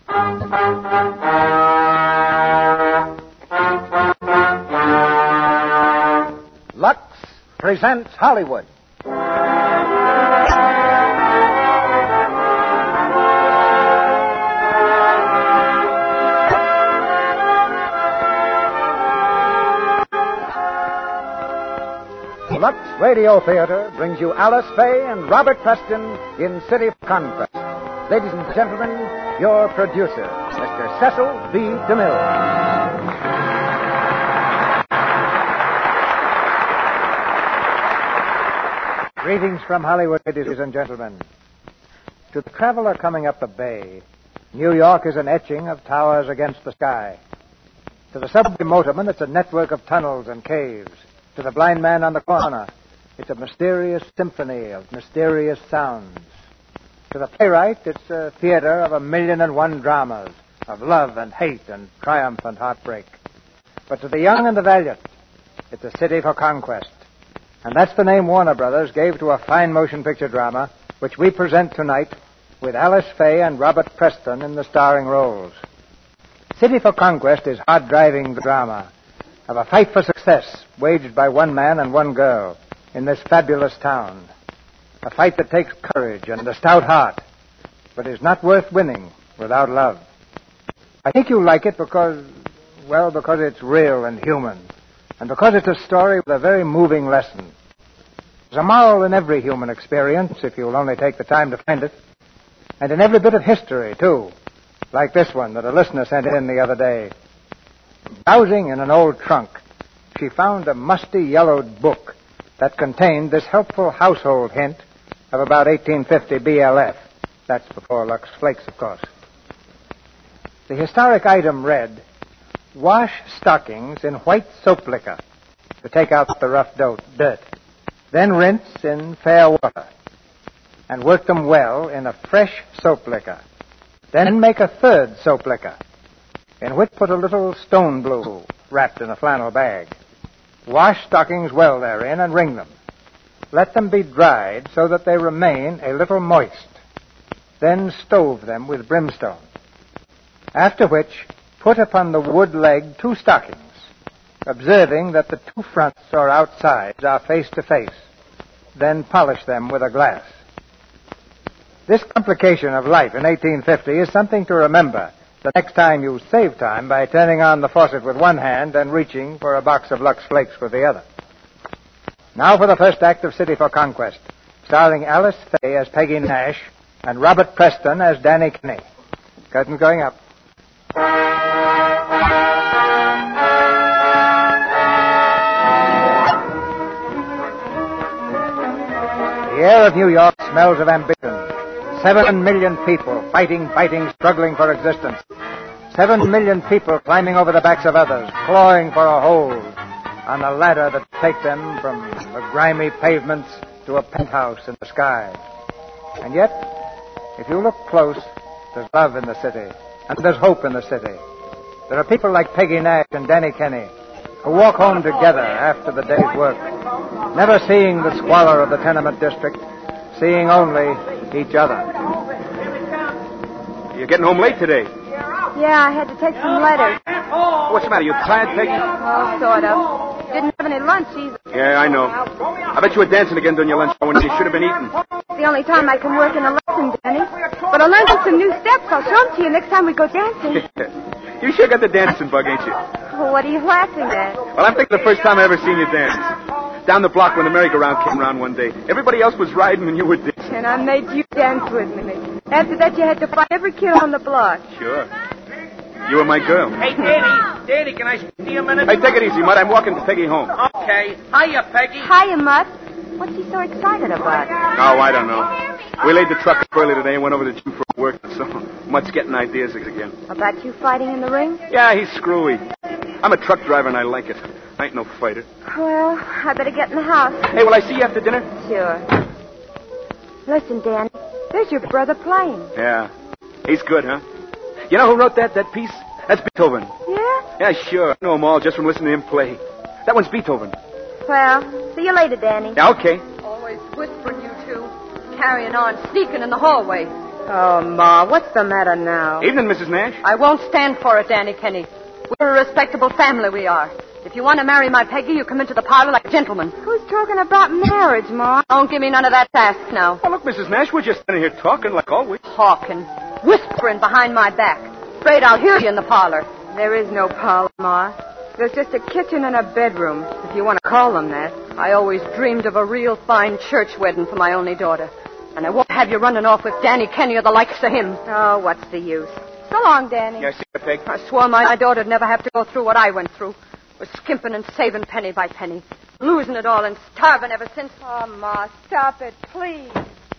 Lux presents Hollywood. Lux Radio Theater brings you Alice Faye and Robert Preston in City of Conquest. Ladies and gentlemen, your producer, Mr. Cecil B. DeMille. Greetings from Hollywood, ladies and gentlemen. To the traveler coming up the bay, New York is an etching of towers against the sky. To the subway motorman, it's a network of tunnels and caves. To the blind man on the corner, it's a mysterious symphony of mysterious sounds. To the playwright, it's a theater of 1,000,001 dramas of love and hate and triumph and heartbreak. But to the young and the valiant, it's a city for conquest. And that's the name Warner Brothers gave to a fine motion picture drama which we present tonight with Alice Faye and Robert Preston in the starring roles. City for Conquest is hard-driving drama of a fight for success waged by one man and one girl in this fabulous town. A fight that takes courage and a stout heart, but is not worth winning without love. I think you'll like it because it's real and human, and because it's a story with a very moving lesson. There's a moral in every human experience, if you'll only take the time to find it, and in every bit of history, too, like this one that a listener sent in the other day. Browsing in an old trunk, she found a musty yellowed book that contained this helpful household hint of about 1850 BLF. That's before Lux Flakes, of course. The historic item read, "Wash stockings in white soap liquor to take out the rough dirt. Then rinse in fair water and work them well in a fresh soap liquor. Then make a third soap liquor, in which put a little stone blue wrapped in a flannel bag. Wash stockings well therein and wring them. Let them be dried so that they remain a little moist. Then stove them with brimstone. After which, put upon the wood leg 2 stockings, observing that the 2 fronts or outsides are face to face. Then polish them with a glass." This complication of life in 1850 is something to remember the next time you save time by turning on the faucet with one hand and reaching for a box of Lux Flakes with the other. Now for the first act of City for Conquest, starring Alice Faye as Peggy Nash and Robert Preston as Danny Kenny. Curtains going up. The air of New York smells of ambition. 7 million people fighting, struggling for existence. 7 million people climbing over the backs of others, clawing for a hold on a ladder that takes them from the grimy pavements to a penthouse in the sky. And yet, if you look close, there's love in the city, and there's hope in the city. There are people like Peggy Nash and Danny Kenny who walk home together after the day's work, never seeing the squalor of the tenement district, seeing only each other. You're getting home late today. Yeah, I had to take some letters. What's the matter? You tired, Peggy? Oh, sort of. Didn't have any lunch either. Yeah, I know. I bet you were dancing again during your lunch hour when you should have been eating. It's the only time I can work in a lesson, Danny. But I learned some new steps. I'll show them to you next time we go dancing. You sure got the dancing bug, ain't you? Well, what are you laughing at? Well, I'm thinking the first time I ever seen you dance. Down the block when the merry-go-round came around one day. Everybody else was riding and you were dancing. And I made you dance with me. After that, you had to fight every kid on the block. Sure. You were my girl. Hey, Danny, can I speak to you a minute? Hey, take it easy, Mud. I'm walking to Peggy home. Okay. Hiya, Peggy. Hiya, Mutt. What's he so excited about? Oh, I don't know. We laid the truck up early today and went over to the gym for work, so Mutt's getting ideas again. About you fighting in the ring? Yeah, he's screwy. I'm a truck driver and I like it. I ain't no fighter. Well, I better get in the house. Hey, will I see you after dinner? Sure. Listen, Danny, there's your brother playing. Yeah. He's good, huh? You know who wrote that piece? That's Beethoven. Yeah? Yeah, sure. I know them all just from listening to him play. That one's Beethoven. Well, see you later, Danny. Yeah, okay. Always whispering, you two. Carrying on, sneaking in the hallway. Oh, Ma, what's the matter now? Evening, Mrs. Nash. I won't stand for it, Danny Kenny. We're a respectable family, we are. If you want to marry my Peggy, you come into the parlor like a gentleman. Who's talking about marriage, Ma? Don't give me none of that sass now. Oh, look, Mrs. Nash, we're just standing here talking like always. Talking, whispering behind my back. Afraid I'll hear you in the parlor. There is no parlor, Ma. There's just a kitchen and a bedroom, if you want to call them that. I always dreamed of a real fine church wedding for my only daughter. And I won't have you running off with Danny Kenny or the likes of him. Oh, what's the use? So long, Danny. Yeah, see you, Peg. I swore my daughter'd never have to go through what I went through. Was skimping and saving penny by penny. Losing it all and starving ever since. Oh, Ma, stop it, please.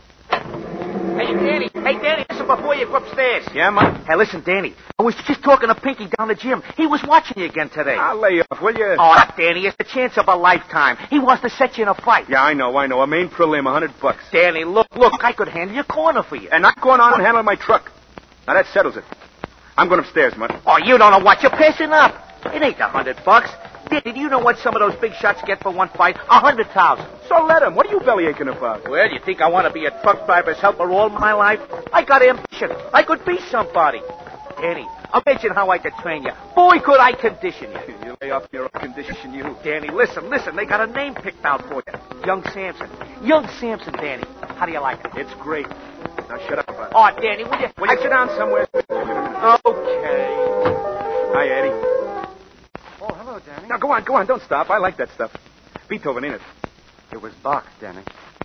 Hey, Danny, listen before you go upstairs. Yeah, Mike? Hey, listen, Danny. I was just talking to Pinky down the gym. He was watching you again today. I'll lay you off, will you? Oh, Danny, it's the chance of a lifetime. He wants to set you in a fight. Yeah, I know. A main prelim, $100. Danny, look, I could handle your corner for you. And I'm going on and handling my truck. Now, that settles it. I'm going upstairs, Mud. Oh, you don't know what you're passing up. It ain't $100. Danny, do you know what some of those big shots get for one fight? 100,000. So let him. What are you bellyaching about? Well, you think I want to be a truck driver's helper all my life? I got ambition. I could be somebody. Danny, imagine how I could train you. Boy, could I condition you. You lay off your own condition, you. Danny, listen. They got a name picked out for you. Young Samson. Young Samson, Danny. How do you like it? It's great. Now shut up about it. Oh, Danny, will you... Will you sit down somewhere? Okay. Hi, Eddie. Oh, hello, Danny. Now, go on. Don't stop. I like that stuff. Beethoven, ain't it? It was Bach, Danny.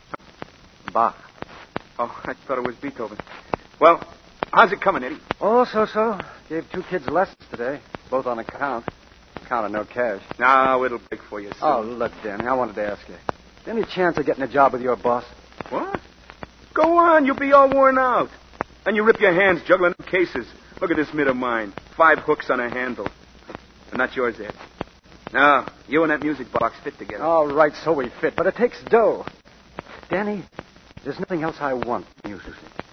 Bach. Oh, I thought it was Beethoven. Well, how's it coming, Eddie? Oh, so. Gave 2 kids lessons today, both on account. Account of no cash. No, it'll break for you soon. Oh, look, Danny, I wanted to ask you. Any chance of getting a job with your boss? What? Go on. You'll be all worn out. And you rip your hands juggling cases. Look at this mitt of mine. 5 hooks on a handle. And not yours, Ed. No, you and that music box fit together. All right, so we fit, but it takes dough. Danny, there's nothing else I want musically.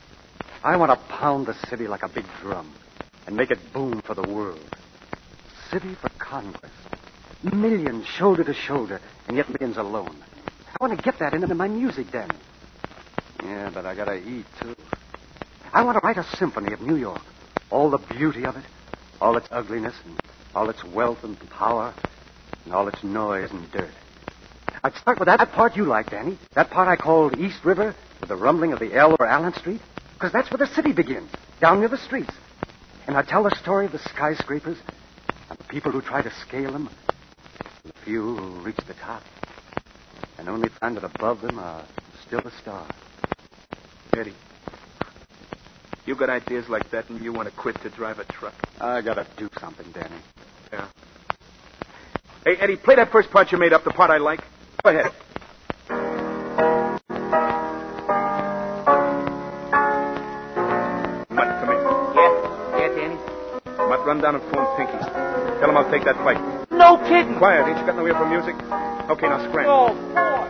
I want to pound the city like a big drum and make it boom for the world. City for conquest. Millions shoulder to shoulder, and yet millions alone. I want to get that into my music, Danny. Yeah, but I gotta eat, too. I want to write a symphony of New York. All the beauty of it, all its ugliness, and all its wealth and power, and all its noise and dirt. I'd start with that part you like, Danny. That part I called East River, with the rumbling of the L or Allen Street. Because that's where the city begins, down near the streets. And I'd tell the story of the skyscrapers and the people who try to scale them, and the few who reach the top, and only find that above them are still the stars. Eddie, you got ideas like that and you want to quit to drive a truck? I gotta do something, Danny. Yeah. Hey, Eddie, play that first part you made up, the part I like. Go ahead. Mutt, come here. Yeah, Danny? Mutt, run down and phone Pinky. Tell him I'll take that fight. No kidding. Quiet, ain't you got no ear for music? Okay, now scram. Oh, boy.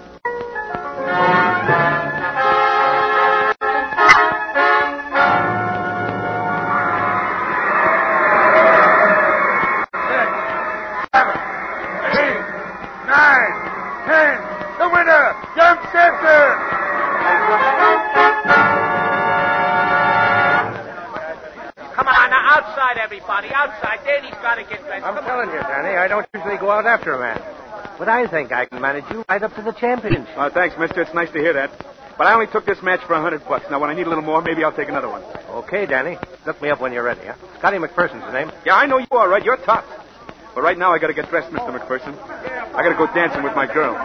Everybody outside. Danny's got to get ready. I'm telling you, Danny, I don't usually go out after a man. But I think I can manage you right up to the championship. Thanks, mister. It's nice to hear that. But I only took this match for $100. Now, when I need a little more, maybe I'll take another one. Okay, Danny. Look me up when you're ready, huh? Scotty McPherson's the name. Yeah, I know you are, right? You're tops. But right now, I got to get dressed, Mr. McPherson. I got to go dancing with my girl.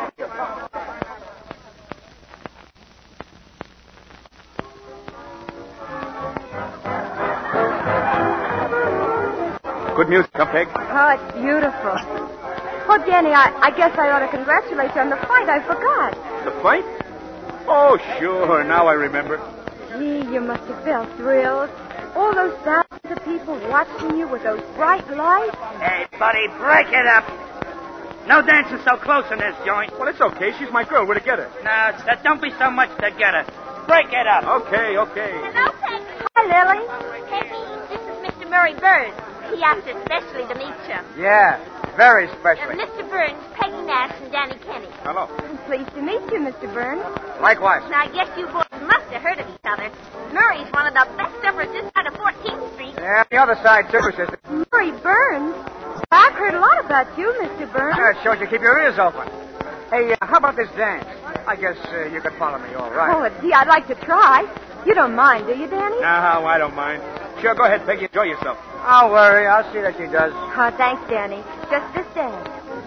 Good music, huh, Peg? Oh, it's beautiful. Oh, Danny, I guess I ought to congratulate you on the fight. I forgot. The fight? Oh, sure. Now I remember. Gee, you must have felt thrilled. All those thousands of people watching you with those bright lights. Hey, buddy, break it up. No dancing so close in this joint. Well, it's okay. She's my girl. We're together. Now, don't be so much together. Break it up. Okay. Hello, Peggy. Hi, Lily. Peggy, this is Mr. Murray Burns. He asked especially to meet you. Yeah, very specially. Mr. Burns, Peggy Nash, and Danny Kenny. Hello. I'm pleased to meet you, Mr. Burns. Likewise. Now, I guess you boys must have heard of each other. Murray's one of the best suppers this side of 14th Street. Yeah, the other side, too, sister. Murray Burns? I've heard a lot about you, Mr. Burns. That shows you keep your ears open. Hey, how about this dance? I guess you could follow me all right. Oh, gee, I'd like to try. You don't mind, do you, Danny? No, I don't mind. Sure, go ahead, Peggy. Enjoy yourself. Don't worry. I'll see that she does. Oh, thanks, Danny. Just this dance.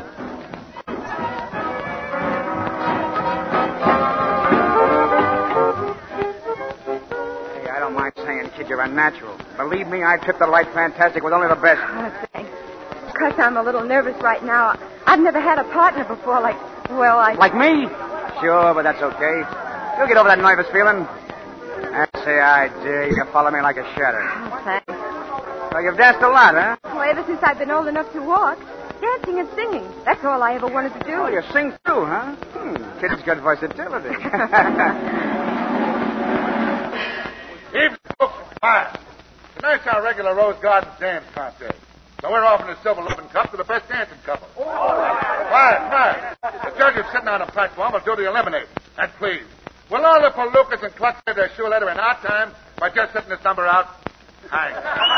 Hey, I don't mind saying, kid, you're a natural. Believe me, I trip the light fantastic with only the best. Oh, thanks. Because I'm a little nervous right now. I've never had a partner before like Like me? Sure, but that's okay. You'll get over that nervous feeling. That's the idea. You can follow me like a shadow. Oh, thanks. So you've danced a lot, huh? Well, ever since I've been old enough to walk, dancing and singing. That's all I ever wanted to do. Oh, you sing too, huh? Kid's good versatility. Evening, folks. Fine. Tonight's our regular Rose Garden dance contest. So we're offering a silver loving cup to the best dancing couple. Quiet. The judges sitting on the platform will do the eliminating. And please, will all the palookas and clucks get their shoe letter in our time by just sitting this number out? Thanks.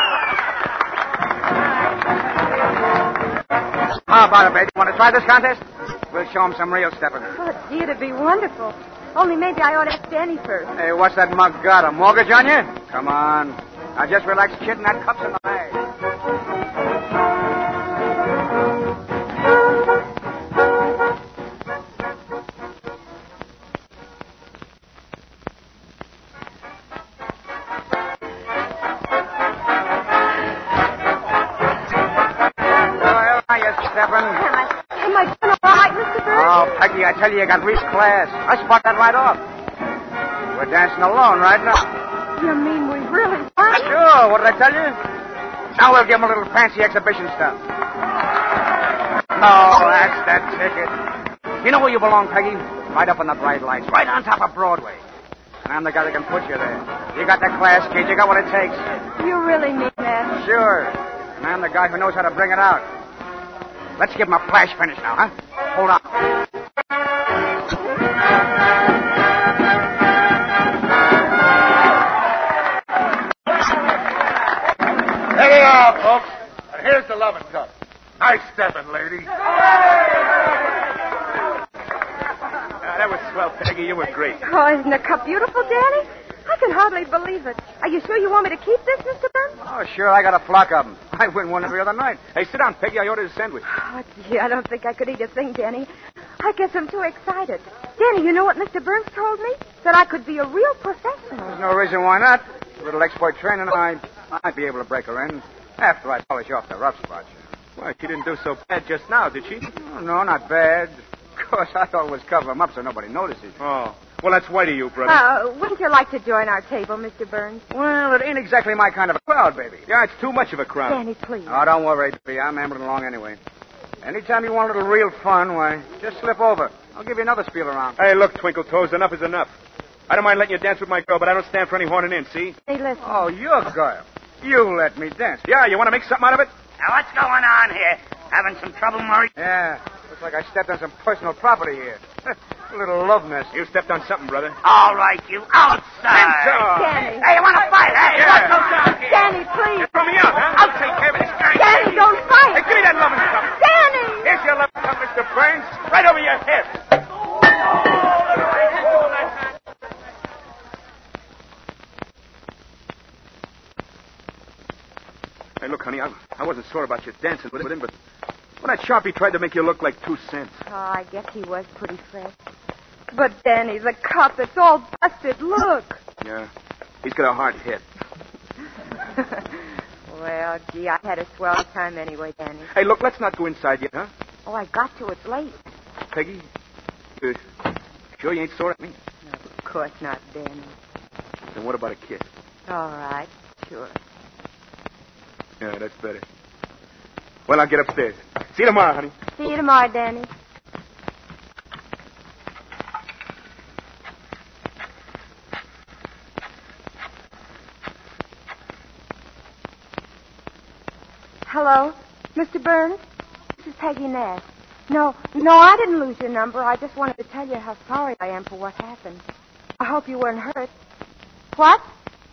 How about it, baby? Want to try this contest? We'll show them some real stepping. Oh, gee, it'd be wonderful. Only maybe I ought to ask Danny first. Hey, what's that mug got? A mortgage on you? Come on. Now just relax, kid, and that cup's in the bag. Am I doing all right, Mr. Burns? Oh, Peggy, I tell you got real class. I spot that right off. We're dancing alone right now. You mean we really won? Sure, what did I tell you? Now we'll give them a little fancy exhibition stuff. No, that's the ticket. You know where you belong, Peggy? Right up on the bright lights, right on top of Broadway. And I'm the guy that can put you there. You got the class, kid. You got what it takes. You really mean that? Sure. And I'm the guy who knows how to bring it out. Let's give him a flash finish now, huh? Hold on. There they are, folks. And here's the loving cup. Nice stepping, lady. That was swell, Peggy. You were great. Oh, isn't the cup beautiful, Danny? I can hardly believe it. Are you sure you want me to keep this, Mr. Burns? Oh, sure. I got a flock of them. I win one every other night. Hey, sit down, Peggy. I ordered a sandwich. Oh, gee, I don't think I could eat a thing, Danny. I guess I'm too excited. Danny, you know what Mr. Burns told me? That I could be a real professional. There's no reason why not. A little expert training, I might be able to break her in after I polish off the rough spots. Why, she didn't do so bad just now, did she? Oh, no, not bad. Of course, I always cover them up so nobody notices. Oh. Well, that's white of you, brother. Wouldn't you like to join our table, Mr. Burns? Well, it ain't exactly my kind of a crowd, baby. Yeah, it's too much of a crowd. Danny, please. Oh, don't worry, baby. I'm ambling along anyway. Anytime you want a little real fun, why, just slip over. I'll give you another spiel around. Hey, look, Twinkle Toes, enough is enough. I don't mind letting you dance with my girl, but I don't stand for any horning in, see? Hey, listen. Oh, your girl. You let me dance. Yeah, you want to make something out of it? Now, what's going on here? Having some trouble, Murray? Yeah, looks like I stepped on some personal property here. A little love nest. You stepped on something, brother. All right, you outside. Danny. Hey, you want to fight? Hey, Yeah. what goes on here? Danny, please. Throw me out, huh? I'll take care of this guy. Danny, don't Hey, fight. give me that loving cup. Danny! Here's your loving cup, Mr. Burns. Right over your head. Hey, look, honey, I wasn't sure about your dancing with him, but when that Sharpie tried to make you look like 2 cents. Oh, I guess he was pretty fresh. But, Danny, the cup, it's all busted. Look. Yeah, he's got a hard head. Well, gee, I had a swell time anyway, Danny. Hey, look, let's not go inside yet, huh? Oh, I got to. It's late. Peggy, sure you ain't sore at me? Of course not, Danny. Then what about a kiss? All right, sure. Yeah, that's better. Well, I'll get upstairs. See you tomorrow, honey. See you tomorrow, Danny. Hello, Mr. Burns? This is Peggy Nash. No, I didn't lose your number. I just wanted to tell you how sorry I am for what happened. I hope you weren't hurt. What?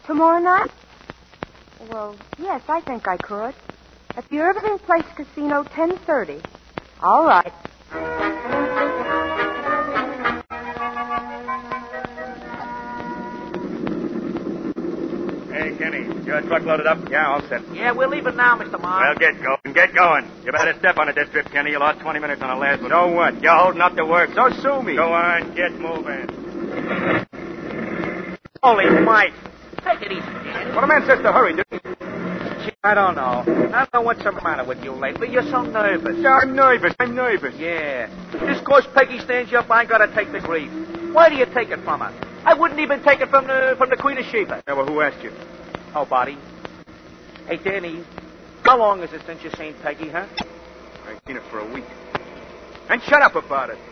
Tomorrow night? Well, yes, I think I could. At the Irving Place Casino, 10:30. All right. Hey, Kenny, your truck loaded up? Yeah, all set. Yeah, we're leaving now, Mr. Mark. Well, get going. Get going. You better step on it this trip, Kenny. You lost 20 minutes on the last one. So what? You're holding up the work. So sue me. Go on. Get moving. Holy Mike. Take it easy, Danny. Well, the man says to hurry, dude. Gee, I don't know. I don't know what's the matter with you lately. You're so nervous. Yeah, I'm nervous. Yeah. Just 'cause Peggy stands you up, I ain't got to take the grief. Where do you take it from her? I wouldn't even take it from the Queen of Sheba. Yeah, well, who asked you? Nobody. Hey, Danny, how long is it since you've seen Peggy, huh? I've seen her for a week. And shut up about it.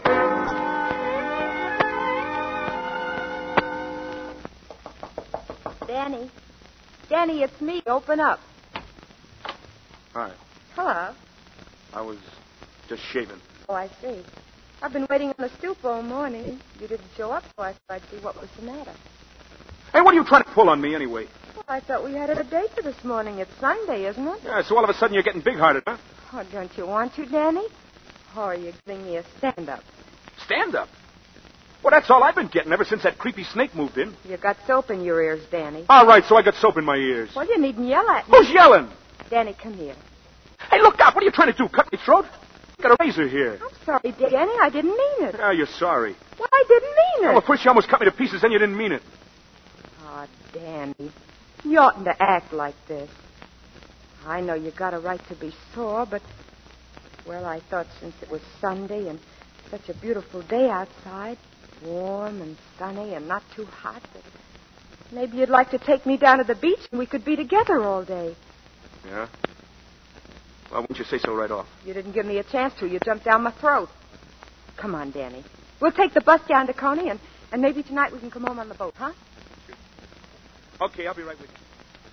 Danny, it's me. Open up. Hi. Hello. I was just shaving. Oh, I see. I've been waiting on the stoop all morning. You didn't show up, so I thought I'd see what was the matter. Hey, what are you trying to pull on me anyway? Well, I thought we had a date for this morning. It's Sunday, isn't it? Yeah, so all of a sudden you're getting big-hearted, huh? Oh, don't you want to, Danny? Or are you giving me a stand-up? Stand up? Well, that's all I've been getting ever since that creepy snake moved in. You got soap in your ears, Danny. All right, so I got soap in my ears. Well, you needn't yell at me. Who's yelling? Danny, come here. Hey, look out. What are you trying to do? Cut my throat? I got a razor here. I'm sorry, Danny. I didn't mean it. Ah, you're sorry. Well, I didn't mean it. Well, first you almost cut me to pieces, then you didn't mean it. Oh, Danny, you oughtn't to act like this. I know you got a right to be sore, but, well, I thought since it was Sunday and such a beautiful day outside, warm and sunny and not too hot, that maybe you'd like to take me down to the beach and we could be together all day. Yeah? Well, why don't you say so right off? You didn't give me a chance to. You jumped down my throat. Come on, Danny. We'll take the bus down to Coney, and maybe tonight we can come home on the boat, huh? Okay, I'll be right with you.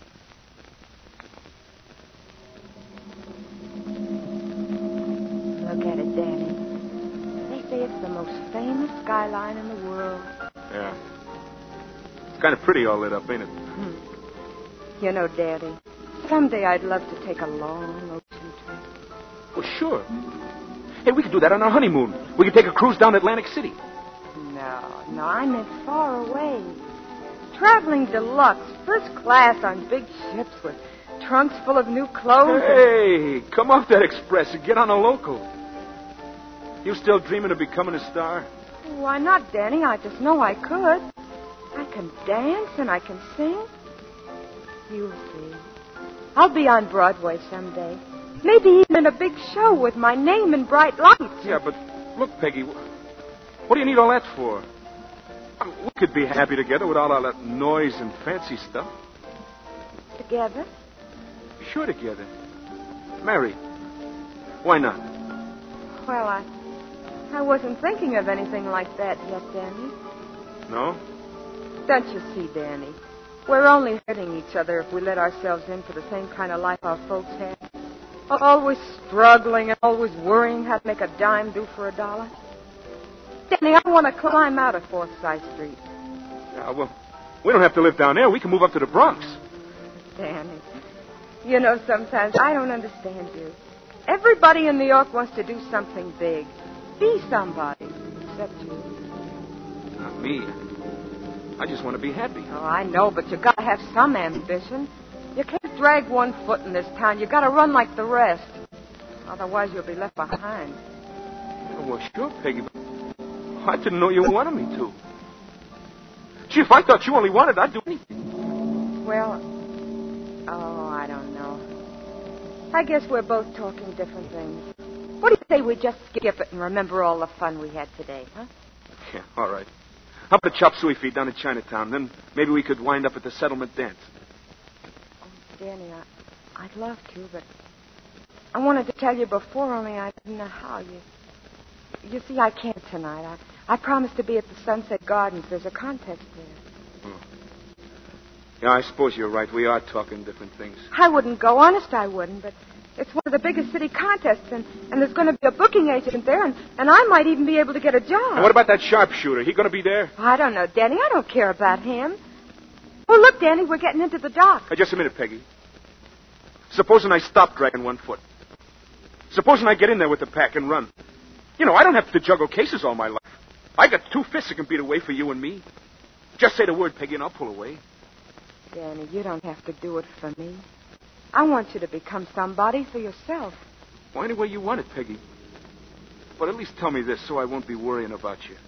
Look at it, Danny. They say it's the most famous skyline in the world. Yeah. It's kind of pretty all lit up, ain't it? You know, Daddy, someday I'd love to take a long ocean trip. Well, sure. Hey, we could do that on our honeymoon. We could take a cruise down to Atlantic City. No, I meant far away. Traveling deluxe, first class on big ships with trunks full of new clothes. Hey, come off that express and get on a local. You still dreaming of becoming a star? Why not, Danny? I just know I could. I can dance and I can sing. You'll see. I'll be on Broadway someday. Maybe even in a big show with my name in bright lights. Yeah, but look, Peggy, what do you need all that for? We could be happy together without all that noise and fancy stuff. Together? Sure, together. Married. Why not? Well, I wasn't thinking of anything like that yet, Danny. No? Don't you see, Danny? We're only hurting each other if we let ourselves in for the same kind of life our folks had. Always struggling and always worrying how to make a dime do for $1. Danny, I want to climb out of Forsyth Street. Yeah, well, we don't have to live down there. We can move up to the Bronx. Danny, you know, sometimes I don't understand you. Everybody in New York wants to do something big. Be somebody. Except you. Not me. I just want to be happy. Oh, I know, but you got to have some ambition. You can't drag one foot in this town. You got to run like the rest. Otherwise, you'll be left behind. Oh, well, sure, Peggy, but I didn't know you wanted me to. Gee, if I thought you only wanted, I'd do anything. Well, I don't know. I guess we're both talking different things. What do you say we just skip it and remember all the fun we had today, huh? Yeah, all right. How about a chop suey feed down in Chinatown? Then maybe we could wind up at the settlement dance. Oh, Danny, I'd love to, but I wanted to tell you before, only I didn't know how. You see, I can't tonight. I promised to be at the Sunset Gardens. There's a contest there. Oh. Yeah, I suppose you're right. We are talking different things. I wouldn't go, honest I wouldn't, but it's one of the biggest city contests, and there's going to be a booking agent there, and I might even be able to get a job. And what about that sharpshooter? He going to be there? I don't know, Danny. I don't care about him. Oh, look, Danny, we're getting into the dock. Just a minute, Peggy. Supposing I stop dragging one foot. Supposing I get in there with the pack and run. You know, I don't have to juggle cases all my life. I got 2 fists that can beat away for you and me. Just say the word, Peggy, and I'll pull away. Danny, you don't have to do it for me. I want you to become somebody for yourself. Well, any way you want it, Peggy. But at least tell me this so I won't be worrying about you.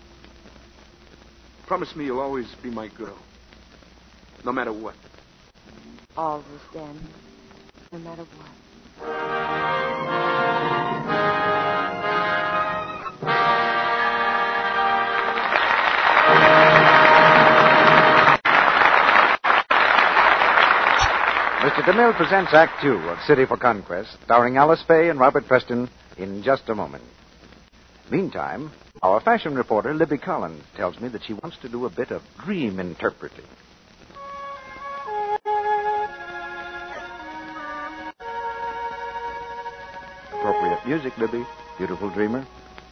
Promise me you'll always be my girl. No matter what. Always, Danny. No matter what. Mr. DeMille presents Act Two of City for Conquest, starring Alice Faye and Robert Preston, in just a moment. Meantime, our fashion reporter, Libby Collins, tells me that she wants to do a bit of dream interpreting. Appropriate music, Libby. Beautiful dreamer.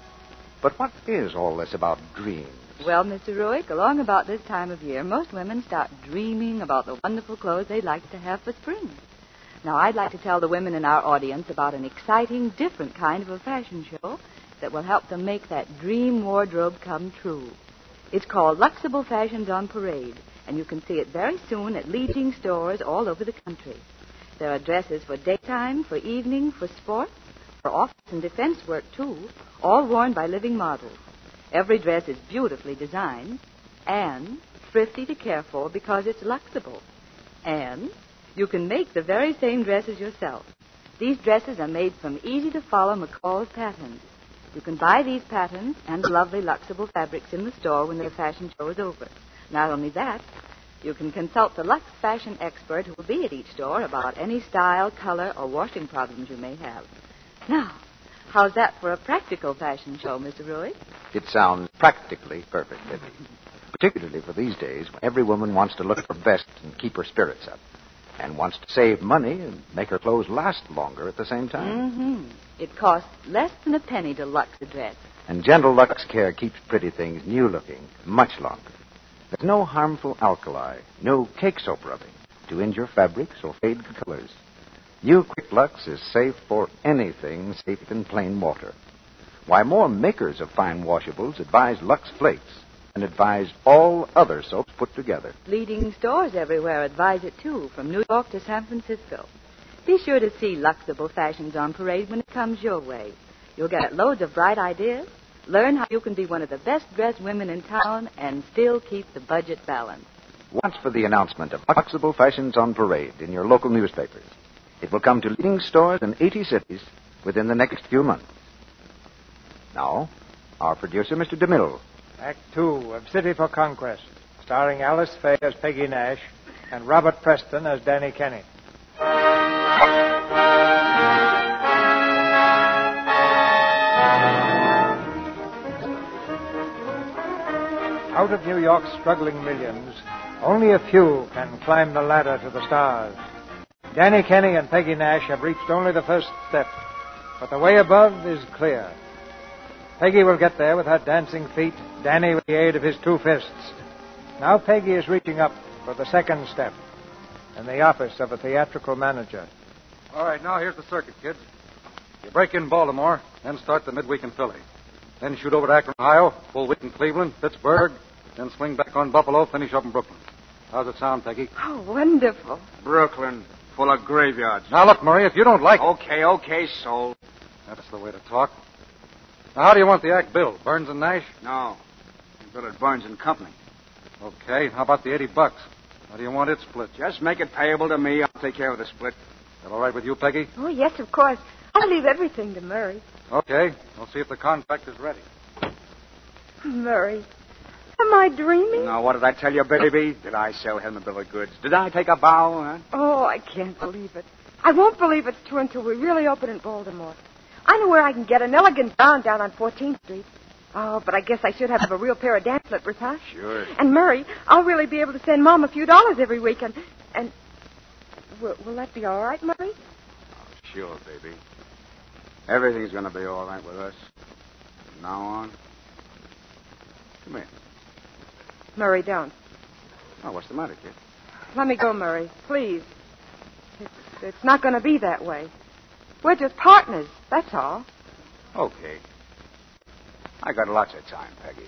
But what is all this about dreams? Well, Mr. Ruick, along about this time of year, most women start dreaming about the wonderful clothes they'd like to have for spring. Now, I'd like to tell the women in our audience about an exciting, different kind of a fashion show that will help them make that dream wardrobe come true. It's called Luxable Fashions on Parade, and you can see it very soon at leading stores all over the country. There are dresses for daytime, for evening, for sport, for office and defense work, too, all worn by living models. Every dress is beautifully designed and thrifty to care for because it's luxable. And you can make the very same dresses yourself. These dresses are made from easy-to-follow McCall's patterns. You can buy these patterns and lovely luxable fabrics in the store when the fashion show is over. Not only that, you can consult the Lux fashion expert who will be at each store about any style, color, or washing problems you may have. Now, how's that for a practical fashion show, Mr. Ruick? It sounds practically perfect, Libby. Particularly for these days when every woman wants to look her best and keep her spirits up. And wants to save money and make her clothes last longer at the same time. Mm-hmm. It costs less than a penny to Lux a dress. And gentle Lux Care keeps pretty things new-looking much longer. There's no harmful alkali, no cake soap rubbing to injure fabrics or fade colors. New Quick Lux is safe for anything safe in plain water. Why, more makers of fine washables advise Lux Flakes and advise all other soaps put together. Leading stores everywhere advise it, too, from New York to San Francisco. Be sure to see Luxable Fashions on Parade when it comes your way. You'll get loads of bright ideas, learn how you can be one of the best-dressed women in town, and still keep the budget balanced. Watch for the announcement of Luxable Fashions on Parade in your local newspapers. It will come to leading stores in 80 cities within the next few months. Now, our producer, Mr. DeMille. Act Two of City for Conquest, starring Alice Faye as Peggy Nash and Robert Preston as Danny Kenny. Out of New York's struggling millions, only a few can climb the ladder to the stars. Danny Kenny and Peggy Nash have reached only the first step, but the way above is clear. Peggy will get there with her dancing feet, Danny with the aid of his 2 fists. Now Peggy is reaching up for the second step in the office of a theatrical manager. All right, now here's the circuit, kids. You break in Baltimore, then start the midweek in Philly. Then shoot over to Akron, Ohio, full week in Cleveland, Pittsburgh, then swing back on Buffalo, finish up in Brooklyn. How's it sound, Peggy? Oh, wonderful. Brooklyn, full of graveyards. Now, look, Murray, if you don't like it... Okay, soul. That's the way to talk. Now, how do you want the act billed? Burns and Nash? No. Bill at Burns and Company. Okay, how about the $80? How do you want it split? Just make it payable to me. I'll take care of the split. That all right with you, Peggy? Oh, yes, of course. I'll leave everything to Murray. Okay, we'll see if the contract is ready. Murray, am I dreaming? Now, what did I tell you, baby? Did I sell him a bill of goods? Did I take a bow, huh? Oh, I can't believe it. I won't believe it's true until we really open in Baltimore. I know where I can get an elegant gown down on 14th Street. Oh, but I guess I should have a real pair of dance slippers, huh? Sure. And, Murray, I'll really be able to send Mom a few dollars every week, and will that be all right, Murray? Oh, sure, baby. Everything's going to be all right with us. From now on. Come here. Murray, don't. Oh, what's the matter, kid? Let me go, Murray. Please. It's not going to be that way. We're just partners, that's all. Okay. I got lots of time, Peggy.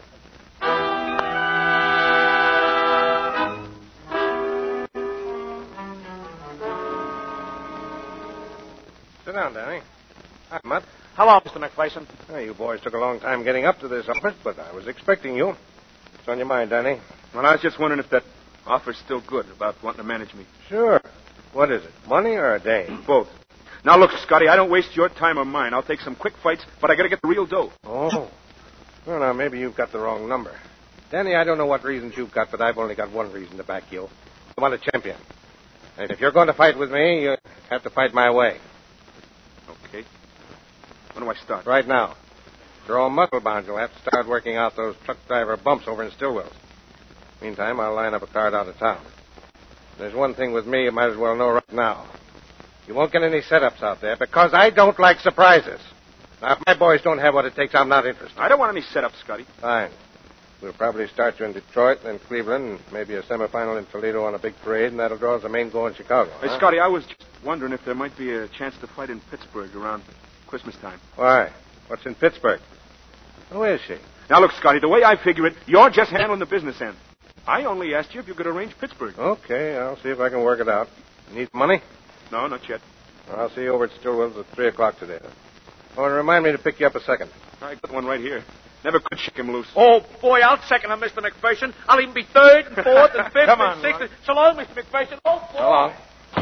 Sit down, Danny. Hi, Mutt. Hello, Mr. McPherson. Oh, you boys took a long time getting up to this office, but I was expecting you. What's on your mind, Danny? Well, I was just wondering if that offer's still good about wanting to manage me. Sure. What is it, money or a dame? Both. Now, look, Scotty, I don't waste your time or mine. I'll take some quick fights, but I got to get the real dough. Oh. Well, now, maybe you've got the wrong number. Danny, I don't know what reasons you've got, but I've only got one reason to back you. I want a champion. And if you're going to fight with me, you have to fight my way. Okay. When do I start? Right now. If you're all muscle-bound, you'll have to start working out those truck driver bumps over in Stillwell's. Meantime, I'll line up a card out of town. There's one thing with me you might as well know right now. You won't get any setups out there because I don't like surprises. Now, if my boys don't have what it takes, I'm not interested. I don't want any setups, Scotty. Fine. We'll probably start you in Detroit, then Cleveland, and maybe a semifinal in Toledo on a big parade, and that'll draw us a main go in Chicago. Hey, Scotty, I was just wondering if there might be a chance to fight in Pittsburgh around Christmas time. Why? What's in Pittsburgh? Who is she? Now, look, Scotty, the way I figure it, you're just handling the business end. I only asked you if you could arrange Pittsburgh. Okay, I'll see if I can work it out. You need money? No, not yet. Well, I'll see you over at Stillwell's at 3 o'clock today. Oh, and remind me to pick you up a second. I got one right here. Never could shake him loose. Oh, boy, I'll second him, Mr. McPherson. I'll even be third and fourth and fifth Come and on, sixth. Ron. So long, Mr. McPherson. Oh, boy. So long.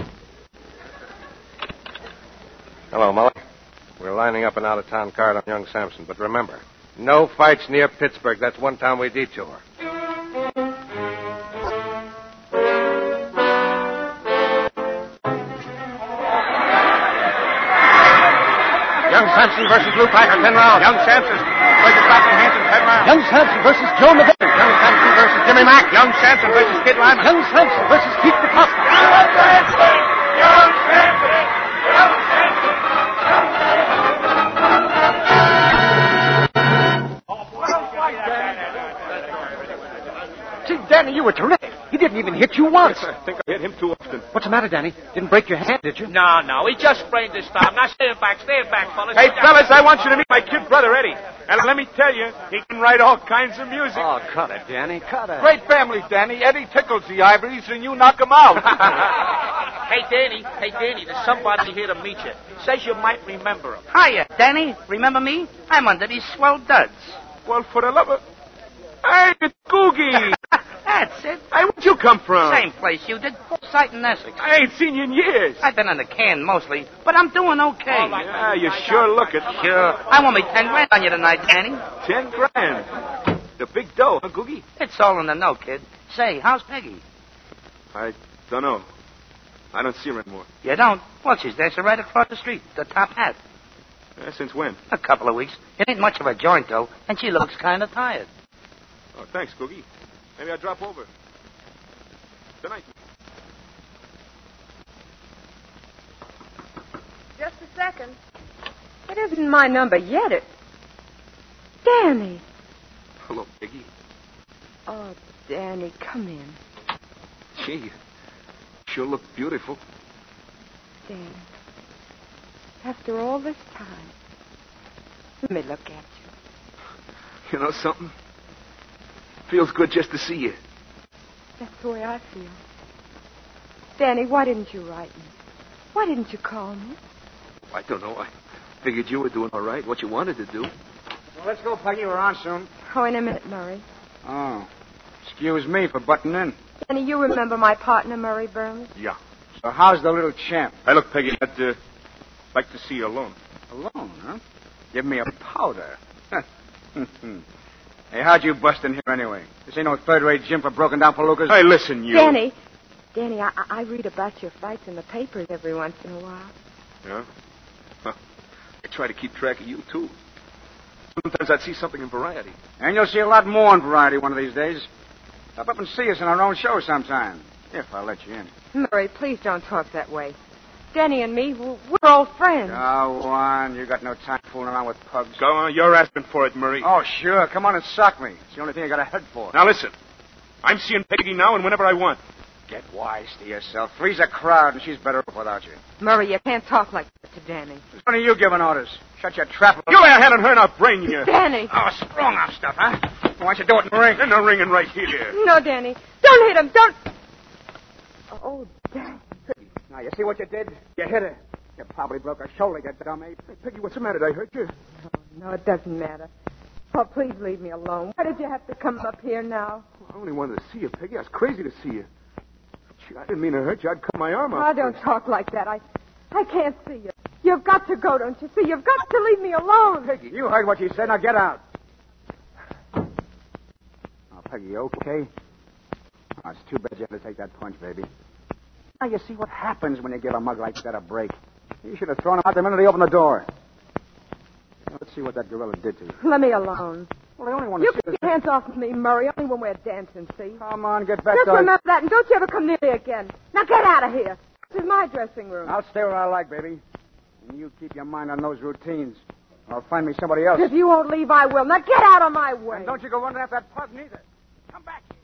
Hello, Molly. We're lining up an out-of-town card on young Sampson, but remember, no fights near Pittsburgh. That's one town we detour. Young Sampson versus Lou Packer, 10 rounds. Young Sampson versus Dr. Hanson, 10 rounds. Young Sampson versus Joe McGinn. Young Sampson versus Jimmy Mack. Young Sampson versus Kid Lyman. Young Sampson versus Pete DeCosta. Young Sampson! Young Sampson! Young Sampson! Gee, Danny, you were terrific. He didn't even hit you once. I think I hit him too often. What's the matter, Danny? Didn't break your hand, did you? No, he just sprained his thumb. Now, stand back, fellas. Hey, fellas, I want you to meet my kid brother, Eddie. And let me tell you, he can write all kinds of music. Oh, cut it, Danny, cut it. Great family, Danny. Eddie tickles the ivories and you knock him out. Hey, Danny, there's somebody here to meet you. Says you might remember him. Hiya, Danny. Remember me? I'm under these swell duds. Well, for the love of... Hey, it's Googie. That's it. Hey, where'd you come from? Same place you did. Site in Essex. I ain't seen you in years. I've been in the can mostly, but I'm doing okay. Yeah, you sure look it. Sure. I want me 10 grand on you tonight, Danny. 10 grand. The big dough, huh, Googie? It's all in the know, kid. Say, how's Peggy? I don't know. I don't see her anymore. You don't? Well, she's there, so right across the street. The top hat. Since when? A couple of weeks. It ain't much of a joint, though, and she looks kind of tired. Oh, thanks, Googie. Maybe I'll drop over. Good night. Just a second. It isn't my number yet. Danny. Hello, Peggy. Oh, Danny, come in. Gee, sure look beautiful. Danny. After all this time. Let me look at you. You know something? Feels good just to see you. That's the way I feel. Danny, why didn't you write me? Why didn't you call me? I don't know. I figured you were doing all right, what you wanted to do. Well, let's go, Peggy. We're on soon. Oh, in a minute, Murray. Oh. Excuse me for butting in. Danny, you remember my partner, Murray Burns? Yeah. So how's the little champ? Hey, look, Peggy, I'd like to see you alone. Alone, huh? Give me a powder. Hey, how'd you bust in here anyway? This ain't no third-rate gym for broken-down palookas. Hey, listen, you... Danny, I read about your fights in the papers every once in a while. Yeah? Well, I try to keep track of you, too. Sometimes I'd see something in Variety. And you'll see a lot more in Variety one of these days. Stop up and see us in our own show sometime. If I'll let you in. Murray, please don't talk that way. Danny and me, we're old friends. Go on. You got no time fooling around with pugs. Go on. You're asking for it, Murray. Oh, sure. Come on and sock me. It's the only thing I got a head for. Now, listen. I'm seeing Peggy now and whenever I want. Get wise to yourself. Three's a crowd, and she's better off without you. Murray, you can't talk like that to Danny. It's funny you giving orders. Shut your trap. You lay a hand on her and I'll brain you. Danny! Oh, strong off stuff, huh? Why don't you do it in the ring? There's no ringing right here. No, Danny. Don't hit him. Don't. Oh, Danny. Now, you see what you did? You hit her. You probably broke her shoulder, you dummy. Hey, Peggy, what's the matter? Did I hurt you? No, it doesn't matter. Oh, please leave me alone. Why did you have to come up here now? I only wanted to see you, Peggy. I was crazy to see you. Gee, I didn't mean to hurt you. I'd cut my arm off. Oh, don't talk like that. I can't see you. You've got to go, don't you see? You've got to leave me alone. Peggy, you heard what she said. Now get out. Oh, Peggy, you okay? Oh, it's too bad you had to take that punch, baby. Now you see what happens when you give a mug like that a break. You should have thrown him out the minute he opened the door. Now, let's see what that gorilla did to you. Let me alone. Well, I only want to You see keep your hands off of me, Murray, only when we're dancing, see? Come on, get back Just to remember that, and don't you ever come near me again. Now get out of here. This is my dressing room. I'll stay where I like, baby. And you keep your mind on those routines. I'll find me somebody else. If you won't leave, I will. Now get out of my way. And don't you go running after that puzzle either. Come back here.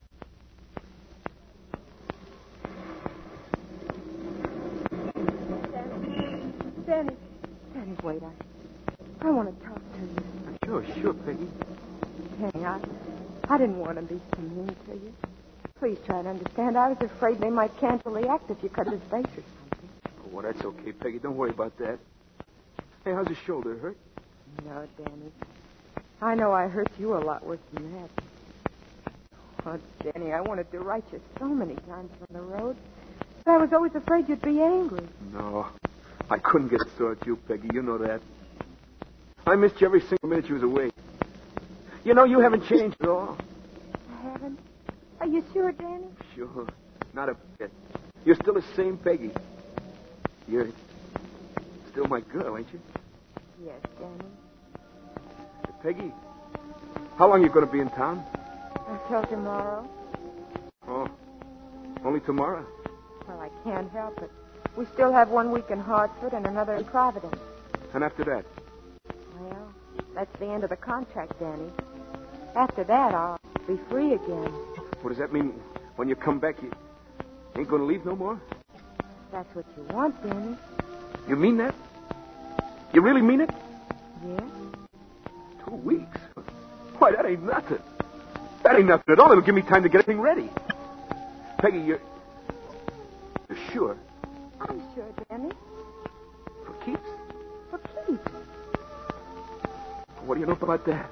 Danny, wait. I want to talk to you. Sure, Peggy. Danny, I didn't want to be so mean to you. Please try to understand. I was afraid they might cancel the act if you cut his face or something. Oh, well, that's okay, Peggy. Don't worry about that. Hey, how's his shoulder? Hurt? No, Danny. I know I hurt you a lot worse than that. Oh, Danny, I wanted to write you so many times on the road. But I was always afraid you'd be angry. No. I couldn't get sore at you, Peggy. You know that. I missed you every single minute you was away. You know, you haven't changed at all. I haven't? Are you sure, Danny? Sure. Not a bit. You're still the same Peggy. You're still my girl, ain't you? Yes, Danny. Peggy, how long are you going to be in town? Until tomorrow. Oh, only tomorrow? Well, I can't help it. We still have 1 week in Hartford and another in Providence. And after that? Well, that's the end of the contract, Danny. After that, I'll be free again. What does that mean? When you come back, you ain't going to leave no more? That's what you want, Danny. You mean that? You really mean it? Yes. 2 weeks? Why, that ain't nothing. That ain't nothing at all. It'll give me time to get everything ready. Peggy, you're sure? I'm sure, Danny. For keeps? For keeps. What do you know about that?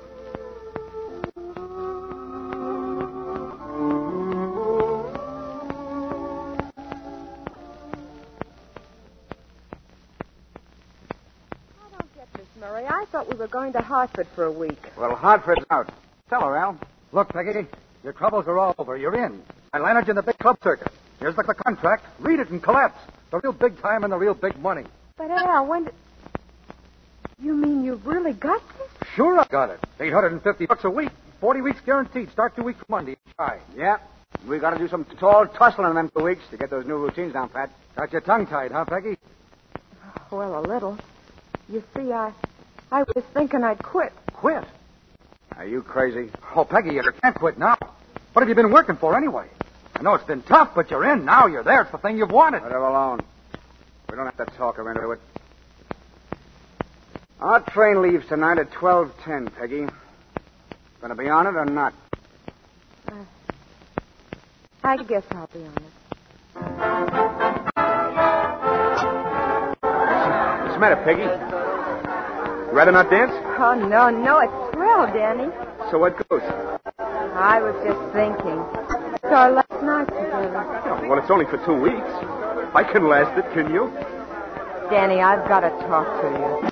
Murray, I thought we were going to Hartford for a week. Well, Hartford's out. Tell her, Al. Look, Peggy, your troubles are all over. You're in. I landed you in the big club circuit. Here's the contract. Read it and collapse. The real big time and the real big money. But, Al, when did... You mean you've really got this? Sure I got it. $850 a week. 40 weeks guaranteed. Start 2 weeks from Monday. Try. Yeah. We got to do some tall tussling in them 2 weeks to get those new routines down, Pat. Got your tongue tied, huh, Peggy? Well, a little. You see, I was thinking I'd quit. Quit? Are you crazy? Oh, Peggy, you can't quit now. What have you been working for anyway? I know it's been tough, but you're in now. You're there. It's the thing you've wanted. Let her alone. We don't have to talk her into it. Our train leaves tonight at 12:10, Peggy. Going to be on it or not? I guess I'll be on it. What's the matter, Peggy? Rather not dance? Oh, no, it's swell, Danny. So what goes? I was just thinking. It's our last night together. Oh, well, it's only for 2 weeks. I can last it, can you? Danny, I've got to talk to you.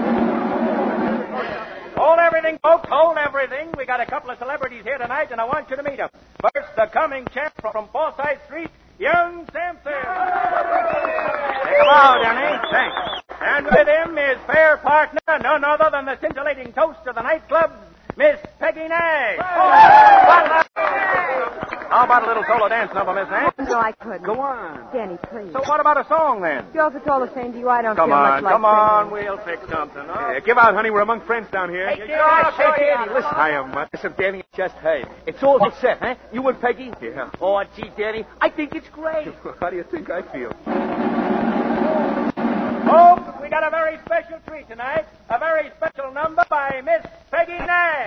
Hold everything, folks. Hold everything. We got a couple of celebrities here tonight, and I want you to meet them. First, the coming champ from Forsyth Street, Young Sampson. Take him out, Danny. Thanks. And with him, his fair partner, none other than the scintillating toast of the nightclubs, Miss Peggy Nash. How about a little solo dance number, Miss Nash? No, I couldn't. Go on. Danny, please. So what about a song, then? If it's all the same to you, I don't Come feel on, much like come on. singing. We'll fix something, huh? Yeah, give out, honey. We're among friends down here. Hey, Danny, listen. Hi, Listen, Danny, just heard. It's all set, huh? You and Peggy? Yeah. Oh, gee, Danny, I think it's great. How do you think I feel? Folks, we got a very special treat tonight. A very special number by Miss Peggy Nash.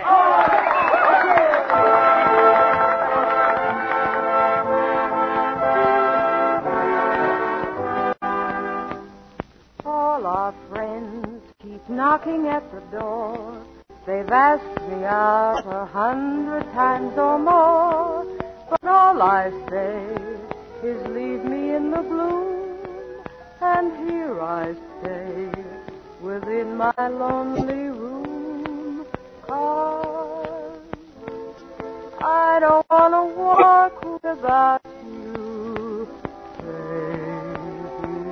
All our friends keep knocking at the door. They've asked me out 100 times or more. But all I say is leave me in the gloom. And here I stay within my lonely room. 'Cause I don't want to walk without you, baby.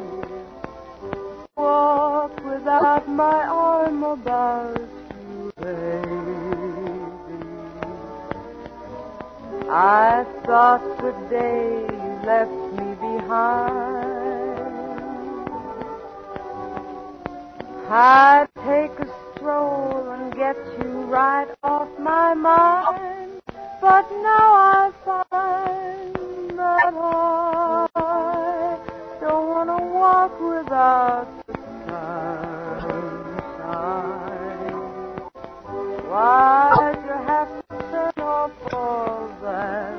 Walk without my arm about you, baby. I thought the day you left me behind, I'd take a stroll and get you right off my mind. But now I find that I don't want to walk without the sunshine. Why'd you have to turn off all that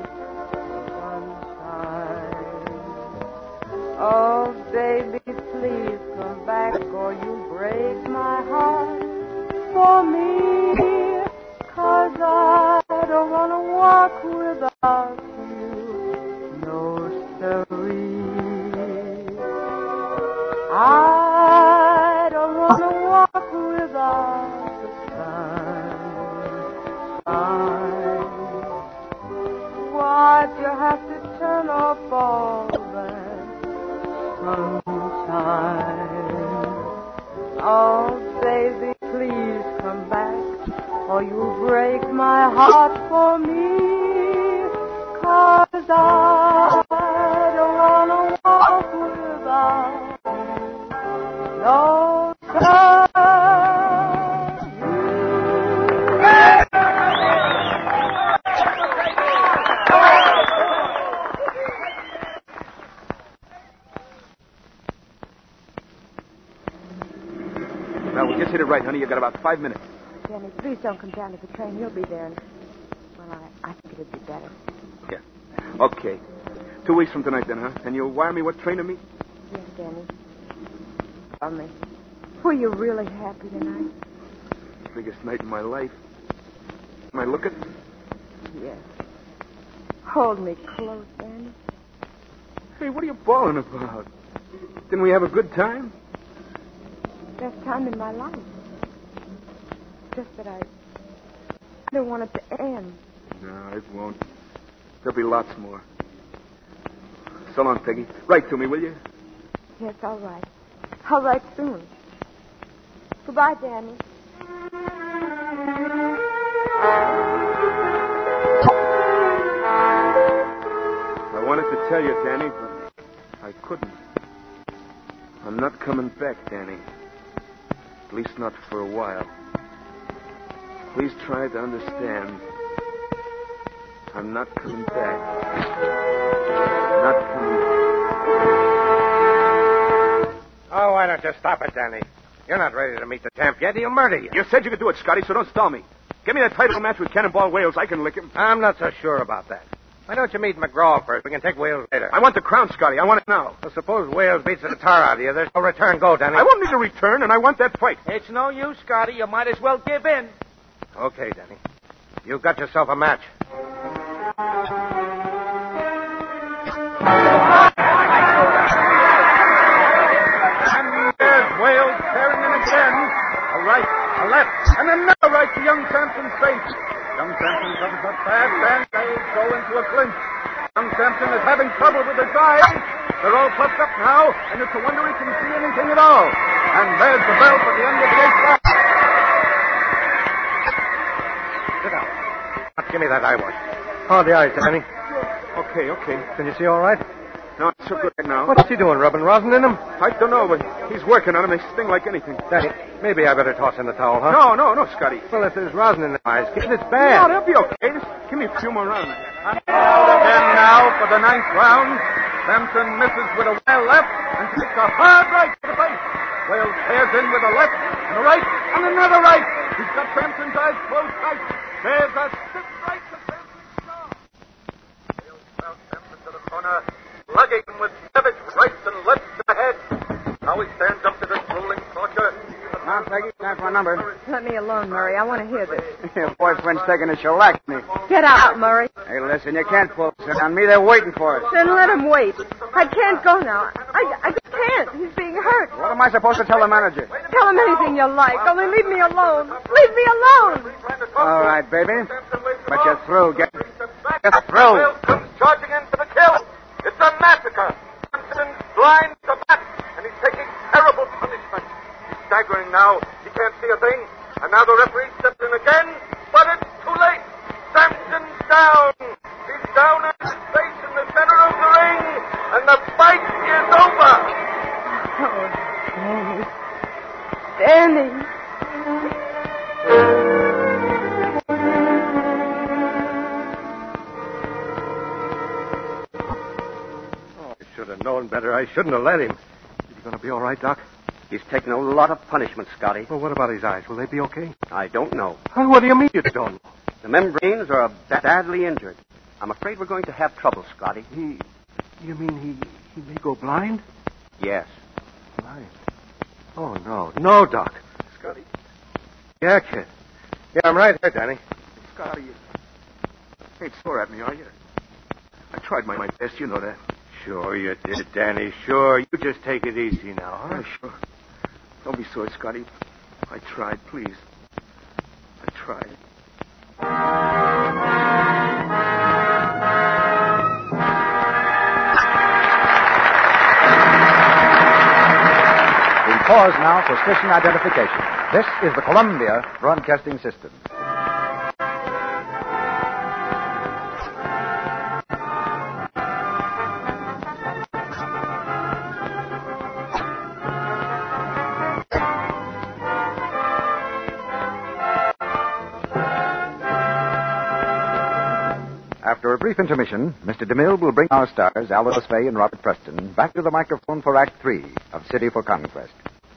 sunshine? Oh, baby, please come back or you break my heart for me. 'Cause I don't want to walk without you, no siree. I don't want to walk without the sunshine. Why'd you have to turn off all that sunshine? Oh, baby, please come back or you'll break my heart for me. 'Cause I don't want to walk without no Now, we just hit it right, honey. You got about 5 minutes. Danny, please don't come down to the train. You'll be there. And, well, I think it'd be better. Yeah. Okay. 2 weeks from tonight, then, huh? And you'll wire me what train to meet? Yes, Danny. Tell me, were you really happy tonight? Biggest night in my life. Am I looking? Yes. Hold me close, Danny. Hey, what are you bawling about? Didn't we have a good time? Best time in my life. Just that I don't want it to end. No, it won't. There'll be lots more. So long, Peggy. Write to me, will you? Yes, all right. I'll write soon. Goodbye, Danny. I wanted to tell you, Danny, but I couldn't. I'm not coming back, Danny. At least not for a while. Please try to understand. I'm not coming back. Not coming back. Oh, why don't you stop it, Danny? You're not ready to meet the champ yet. He'll murder you. You said you could do it, Scotty, so don't stall me. Give me that title match with Cannonball Wales. I can lick him. I'm not so sure about that. Why don't you meet McGraw first? We can take Wales later. I want the crown, Scotty. I want it now. Well, suppose Wales beats the tar out of you. There's no return go, Danny. I won't need to return, and I want that fight. It's no use, Scotty. You might as well give in. Okay, Danny. You've got yourself a match. And there's Wales tearing in again. A right, a left, and another right to young Sampson's face. Young Sampson comes up fast, and they go into a clinch. Young Sampson is having trouble with his eyes. They're all puffed up now, and it's a wonder he can see anything at all. And there's the bell for the end of the eighth round. Sit down. Now, give me that eye wash. Oh, the eyes, Danny. Okay. Can you see all right? No, it's so good right now. What's he doing, rubbing rosin in him? I don't know, but he's working on him. They sting like anything. Danny, maybe I better toss in the towel, huh? No, Scotty. Well, if there's rosin in the eyes, kid, it's No, bad. they'll be okay. Just give me a few more rounds. Out again now for the 9th round. Sampson misses with a wild left and takes a hard right to the face. Wales tears in with a left and a right and another right. He's got Sampson's eyes closed tight. There's a stiff right to Sampson's jaw. Wales found Sampson to the corner, lugging him with savage rights and lefts to the head. Now he stands up to this grueling torture. Now, Peggy, time for a number. Let me alone, Murray. I want to hear this. Your boyfriend's taking a shellac me. Get out, Murray. Hey, listen, you can't pull this on me. They're waiting for us. Then let him wait. I can't go now. I just can't. He's being hurt. What am I supposed to tell the manager? Tell him anything you like. Only leave me alone. Leave me alone. All right, baby. But you're through. Get through. Wales comes charging in for the kill. It's a massacre. Sampson's blind to bat, and he's taking terrible punishment. He's staggering now. He can't see a thing. And now the referee steps in again, but it's too late. Sampson's down. He's down on his face in the center of the ring, and the fight is over. Oh, Danny. Oh, I should have known better. I shouldn't have let him. Is he going to be all right, Doc? He's taken a lot of punishment, Scotty. Well, what about his eyes? Will they be okay? I don't know. Huh, what do you mean you don't know? The membranes are badly injured. I'm afraid we're going to have trouble, Scotty. You mean he may go blind? Yes. Blind? Oh, no. No, Doc. Scotty. Yeah, kid. Yeah, I'm right here, Danny. Scotty, you ain't sore at me, are you? I tried my best, you know that. Sure you did, Danny. Sure. You just take it easy now, huh? Yeah, sure. Don't be sore, Scotty. I tried, please. I tried. We pause now for station identification. This is the Columbia Broadcasting System. After a brief intermission, Mr. DeMille will bring our stars, Alice Faye and Robert Preston, back to the microphone for Act 3 of City for Conquest.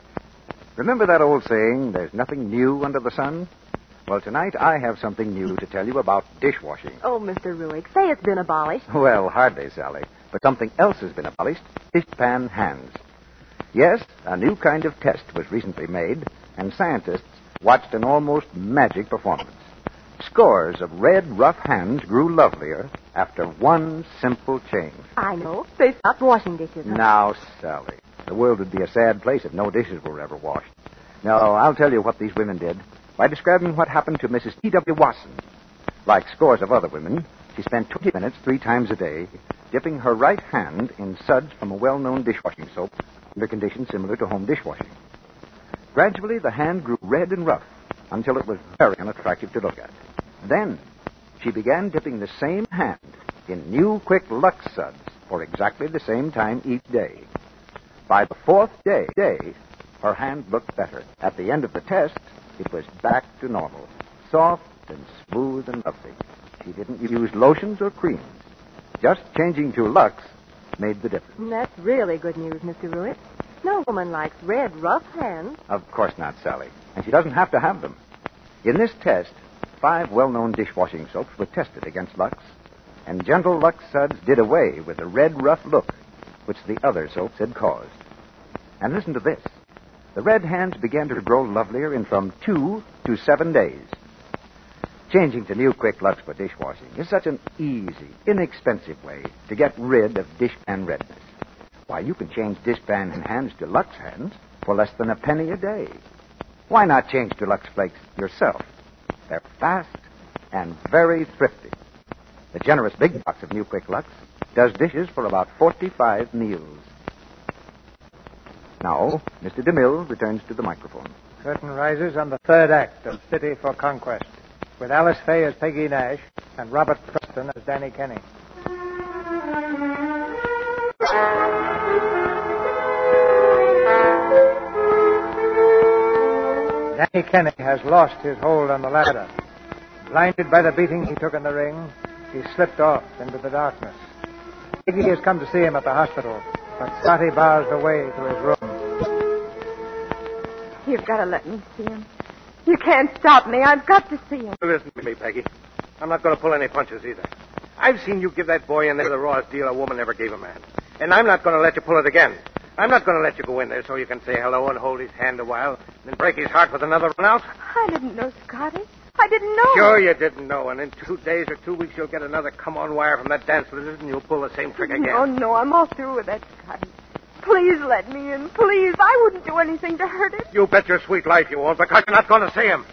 Remember that old saying, there's nothing new under the sun? Well, tonight I have something new to tell you about dishwashing. Oh, Mr. Ruick, say it's been abolished. Well, hardly, Sally. But something else has been abolished, dishpan hands. Yes, a new kind of test was recently made, and scientists watched an almost magic performance. Scores of red, rough hands grew lovelier after one simple change. I know. They stopped washing dishes. Now, Sally, the world would be a sad place if no dishes were ever washed. No, I'll tell you what these women did by describing what happened to Mrs. T.W. Watson. Like scores of other women, she spent 20 minutes 3 times a day dipping her right hand in suds from a well-known dishwashing soap under conditions similar to home dishwashing. Gradually, the hand grew red and rough until it was very unattractive to look at. Then, she began dipping the same hand in new Quick Lux suds for exactly the same time each day. By the 4th day, her hand looked better. At the end of the test, it was back to normal, soft and smooth and lovely. She didn't use lotions or creams. Just changing to Lux made the difference. That's really good news, Mr. Ruick. No woman likes red, rough hands. Of course not, Sally. And she doesn't have to have them. In this test, 5 well-known dishwashing soaps were tested against Lux, and gentle Lux suds did away with the red, rough look which the other soaps had caused. And listen to this. The red hands began to grow lovelier in from 2 to 7 days. Changing to new Quick Lux for dishwashing is such an easy, inexpensive way to get rid of dishpan redness. Why, you can change dishpan hands to Lux hands for less than a penny a day. Why not change to Lux Flakes yourself? They're fast and very thrifty. The generous big box of new Quick Lux does dishes for about 45 meals. Now, Mr. DeMille returns to the microphone. Curtain rises on the 3rd act of City for Conquest, with Alice Faye as Peggy Nash and Robert Preston as Danny Kenny. Danny Kenny has lost his hold on the ladder. Blinded by the beating he took in the ring, he slipped off into the darkness. Peggy has come to see him at the hospital, but Scotty bars the way to his room. You've got to let me see him. You can't stop me. I've got to see him. Listen to me, Peggy. I'm not going to pull any punches either. I've seen you give that boy in there the rawest deal a woman ever gave a man. And I'm not going to let you pull it again. I'm not going to let you go in there so you can say hello and hold his hand a while, and then break his heart with another run out. I didn't know, Scotty. I didn't know. Sure you didn't know, and in 2 days or 2 weeks you'll get another come-on wire from that dance lizard, and you'll pull the same trick again. No, I'm all through with that, Scotty. Please let me in, please. I wouldn't do anything to hurt him. You bet your sweet life you won't, because you're not going to see him.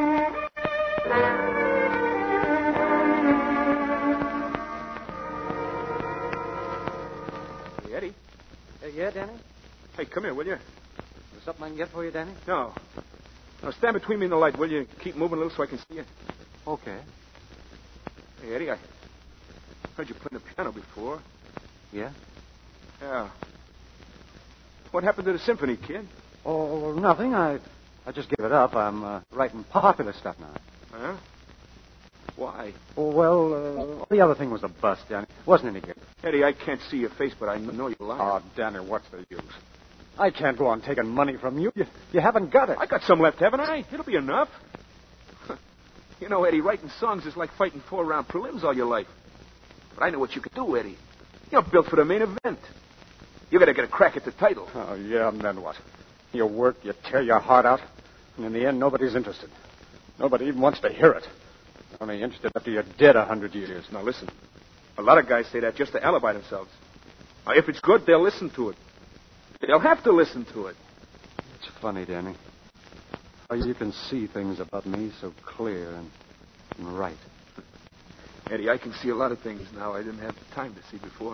Hey, Eddie. Yeah, Danny? Hey, come here, will you? There's something I can get for you, Danny? No. Now, stand between me and the light, will you? Keep moving a little so I can see you. Okay. Hey, Eddie, I heard you play the piano before. Yeah? Yeah. What happened to the symphony, kid? Oh, nothing. I just gave it up. I'm writing popular stuff now. Huh? Why? Oh, well, the other thing was a bust, Danny. Wasn't any good. Eddie, I can't see your face, but I know you're lying. Oh, Danny, what's the use? I can't go on taking money from you. You haven't got it. I got some left, haven't I? It'll be enough. You know, Eddie, writing songs is like fighting 4-round prelims all your life. But I know what you could do, Eddie. You're built for the main event. You got to get a crack at the title. Oh, yeah, and then what? You work, you tear your heart out, and in the end, nobody's interested. Nobody even wants to hear it. They're only interested after you're dead 100 years. Now, listen. A lot of guys say that just to alibi themselves. Now, if it's good, they'll listen to it. They'll have to listen to it. It's funny, Danny. How you can see things about me so clear and right. Eddie, I can see a lot of things now I didn't have the time to see before.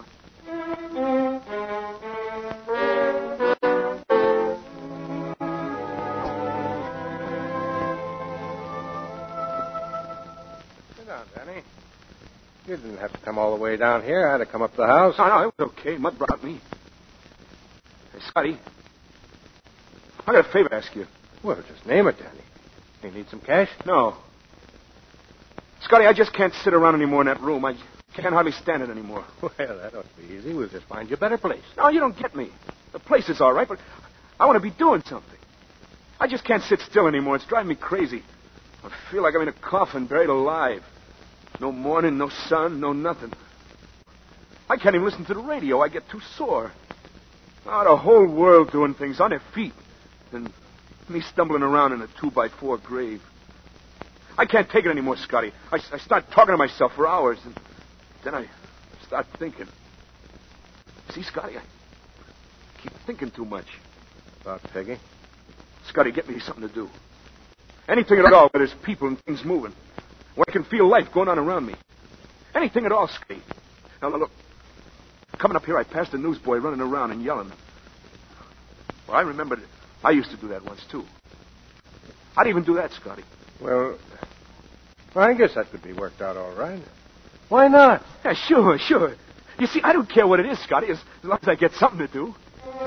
Sit down, Danny. You didn't have to come all the way down here. I had to come up to the house. No, it was okay. Mud brought me. Hey, Scotty, I got a favor to ask you. Well, just name it, Danny. You need some cash? No. Scotty, I just can't sit around anymore in that room. I can't hardly stand it anymore. Well, that ought to be easy. We'll just find you a better place. No, you don't get me. The place is all right, but I want to be doing something. I just can't sit still anymore. It's driving me crazy. I feel like I'm in a coffin, buried alive. No morning, no sun, no nothing. I can't even listen to the radio. I get too sore. Oh, the whole world doing things on their feet. And me stumbling around in a 2x4 grave. I can't take it anymore, Scotty. I start talking to myself for hours, and then I start thinking. See, Scotty, I keep thinking too much. About Peggy? Scotty, get me something to do. Anything at all where there's people and things moving. Where I can feel life going on around me. Anything at all, Scotty. Now, look. Coming up here, I passed a newsboy running around and yelling. Well, I remembered I used to do that once, too. I'd even do that, Scotty. Well, I guess that could be worked out all right. Why not? Yeah, sure. You see, I don't care what it is, Scotty, as long as I get something to do.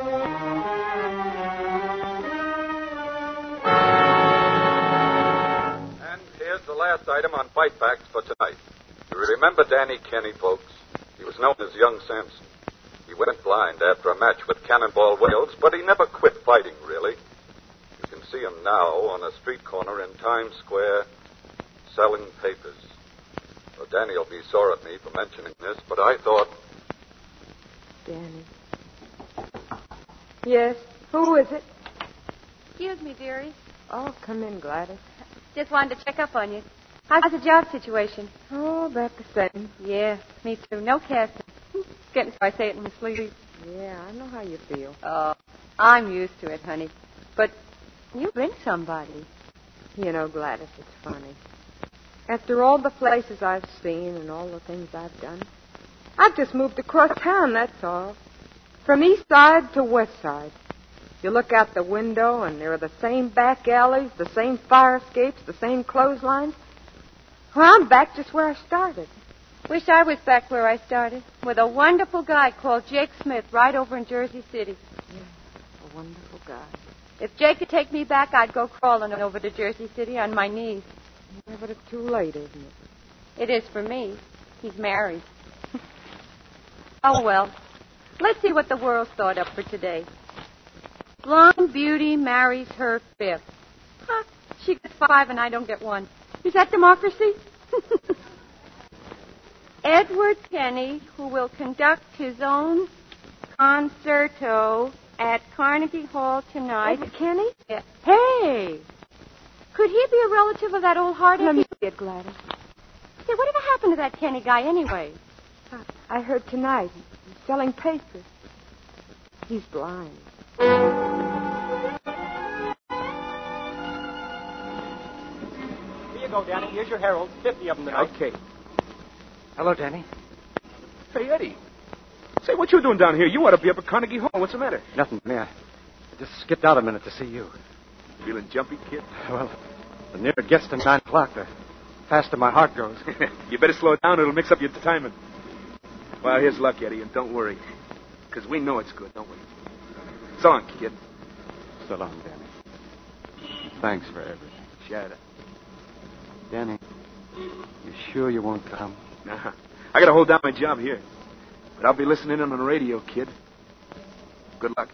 And here's the last item on Fight Facts for tonight. You remember Danny Kenny, folks? He was known as Young Samson. He went blind after a match with Cannonball Wales, but he never quit fighting, really. You can see him now on a street corner in Times Square selling papers. Well, Danny will be sore at me for mentioning this, but I thought... Danny. Yes? Who is it? Excuse me, dearie. Oh, come in, Gladys. Just wanted to check up on you. How's the job situation? Oh, about the same. Yeah, me too. No casting. Getting so I say it in my sleep. Yeah, I know how you feel. Oh, I'm used to it, honey. But you bring somebody. You know, Gladys, it's funny. After all the places I've seen and all the things I've done, I've just moved across town, that's all. From east side to west side. You look out the window and there are the same back alleys, the same fire escapes, the same clotheslines. Well, I'm back just where I started. Wish I was back where I started, with a wonderful guy called Jake Smith right over in Jersey City. Yeah, a wonderful guy. If Jake could take me back, I'd go crawling over to Jersey City on my knees. Yeah, but it's too late, isn't it? It is for me. He's married. Oh, well. Let's see what the world's thought up for today. Blonde beauty marries her fifth. Huh, she gets 5 and I don't get 1. Is that democracy? Edward Kenny, who will conduct his own concerto at Carnegie Hall tonight. Edward Kenny? Yeah. Hey! Could he be a relative of that old Harding? Let me see it, Gladys. Say, whatever happened to that Kenny guy anyway? I heard tonight. He's selling papers. He's blind. Here you go, Danny. Here's your Herald. 50 of them tonight. Okay. Hello, Danny. Hey, Eddie. Say, what you doing down here? You ought to be up at Carnegie Hall. What's the matter? Nothing, me. I just skipped out a minute to see you. Feeling jumpy, kid? Well, the nearer it gets to 9 o'clock, the faster my heart goes. You better slow it down. It'll mix up your timing. Well, here's luck, Eddie, and don't worry. Because we know it's good, don't we? So long, kid. So long, Danny. Thanks for everything. Shut up. Danny, you sure you won't come? Nah. I gotta hold down my job here. But I'll be listening in on the radio, kid. Good luck.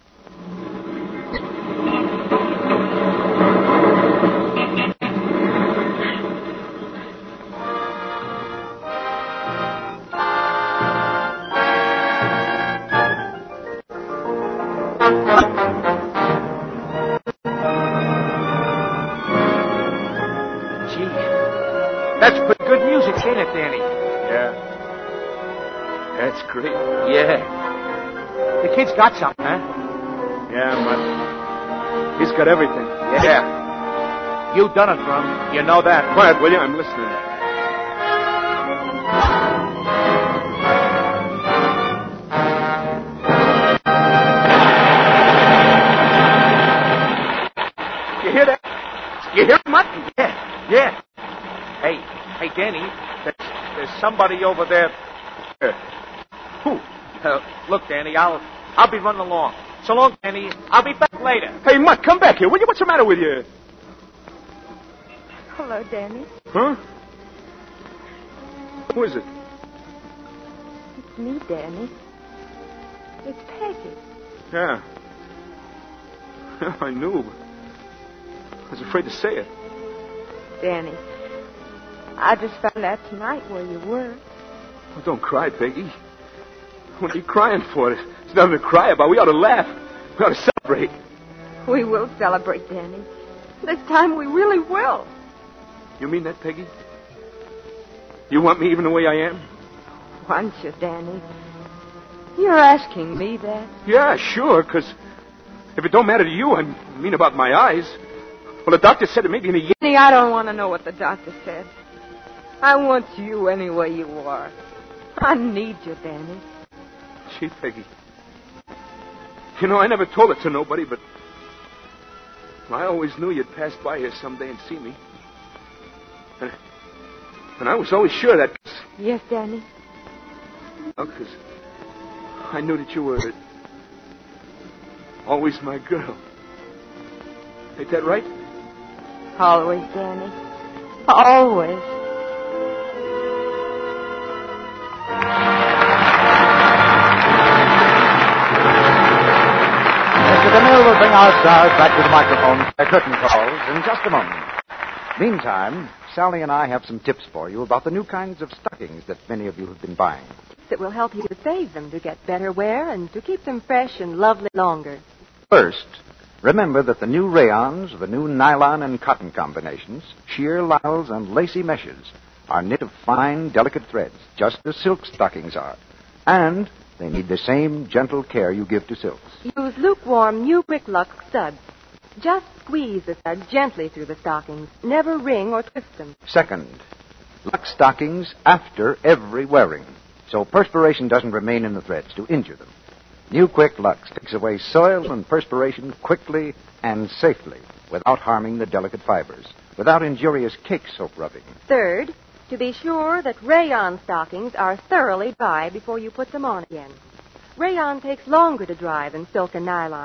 That's pretty good music, ain't it, Danny? Yeah. That's great. Yeah. The kid's got something, huh? Yeah, but he's got everything. Yeah. You done it, Drum. You know that. Quiet, will you? I'm listening. You hear that? You hear Mutt? Yeah. Yeah. Hey, Danny, there's somebody over there. Who? Look, Danny, I'll be running along. So long, Danny. I'll be back later. Hey, Mutt, come back here, will you? What's the matter with you? Hello, Danny. Huh? Who is it? It's me, Danny. It's Peggy. Yeah. I knew. I was afraid to say it. Danny, I just found out tonight where you were. Oh, don't cry, Peggy. What are you crying for? There's nothing to cry about. We ought to laugh. We ought to celebrate. We will celebrate, Danny. This time we really will. You mean that, Peggy? You want me even the way I am? Want you, Danny? You're asking me that? Yeah, sure, because if it don't matter to you, I mean about my eyes. Well, the doctor said it may be in a year. Danny, I don't want to know what the doctor said. I want you any way you are. I need you, Danny. Gee, Peggy. You know, I never told it to nobody, but I always knew you'd pass by here someday and see me. And I was always sure that... Yes, Danny? Because I knew that you were always my girl. Ain't that right? Always, Danny. Always. Mr. DeMille will bring our stars back to the microphone for curtain calls in just a moment. Meantime, Sally and I have some tips for you about the new kinds of stockings that many of you have been buying. That will help you to save them, to get better wear, and to keep them fresh and lovely longer. First, remember that the new rayons, the new nylon and cotton combinations, sheer lisles and lacy meshes, are knit of fine, delicate threads, just as silk stockings are. And they need the same gentle care you give to silks. Use lukewarm New Quick Lux studs. Just squeeze the studs gently through the stockings. Never wring or twist them. Second, Lux stockings after every wearing, so perspiration doesn't remain in the threads to injure them. New Quick Lux takes away soil and perspiration quickly and safely without harming the delicate fibers, without injurious cake soap rubbing. Third, to be sure that rayon stockings are thoroughly dry before you put them on again. Rayon takes longer to dry than silk and nylon,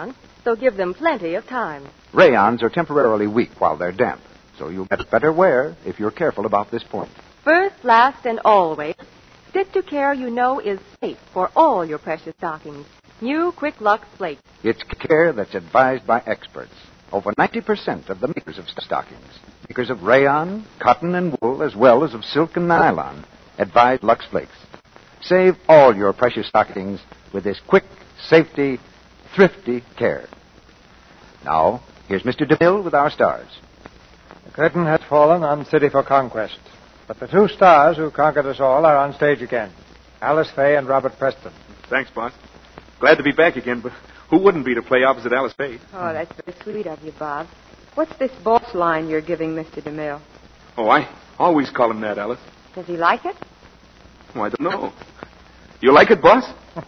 so give them plenty of time. Rayons are temporarily weak while they're damp, so you'll get better wear if you're careful about this point. First, last, and always, stick to care you know is safe for all your precious stockings. New Quick Lux Flakes. It's care that's advised by experts. Over 90% of the makers of stockings, makers of rayon, cotton, and wool, as well as of silk and nylon, advise Lux Flakes. Save all your precious stockings with this quick, safety, thrifty care. Now, here's Mr. DeMille with our stars. The curtain has fallen on City for Conquest, but the two stars who conquered us all are on stage again, Alice Faye and Robert Preston. Thanks, boss. Glad to be back again, but who wouldn't be to play opposite Alice Faye? Oh, that's very sweet of you, Bob. What's this boss line you're giving Mr. DeMille? Oh, I always call him that, Alice. Does he like it? Oh, I don't know. You like it, boss?